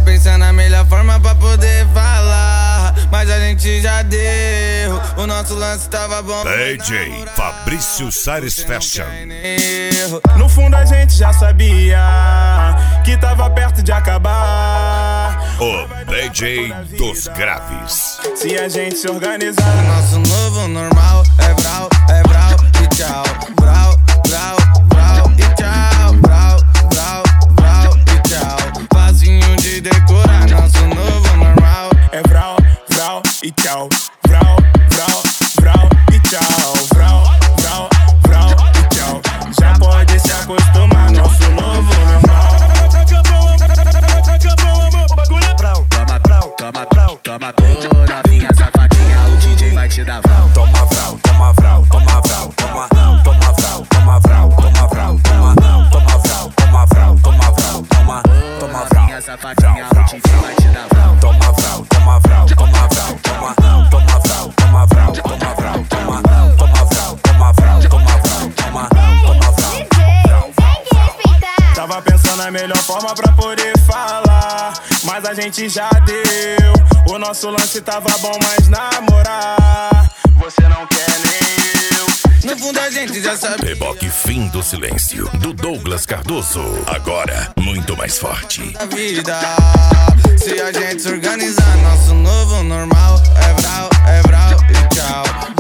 pensando na melhor forma pra poder falar, mas a gente já deu. O nosso lance tava bom. DJ Fabrício Sares Fashion. No fundo a gente já sabia que tava perto de acabar. O DJ dos graves. Se a gente se organizar, nosso novo normal é brau e tchau. Brau, brau, brau e tchau. Brau, brau, brau e tchau. Facinho de decorar, nosso novo normal é brau, brau e tchau. Brau, brau, brau e tchau. Brau, brau, brau e tchau. Já pode se acostumar, nosso novo normal. Toma novinha safadinha, o DJ vai te dar vral. Toma vral, toma vral, toma vral, toma vral, toma vral, toma vral, toma vral, toma vral, toma vral, toma vral. Novinha safadinha, o DJ vai te dar vral. Toma vral, toma vral, toma vral, toma vral, toma vral, toma vral, toma vral, toma vral, toma vral. Tava pensando na melhor forma pra poder falar, mas a gente já deu. O nosso lance tava bom, mas namorar você não quer nem eu. No fundo a gente já sabe. Reboque Fim do Silêncio, do Douglas Cardoso. Agora, muito mais forte. A vida, se a gente se organizar, nosso novo normal é brau e tchau.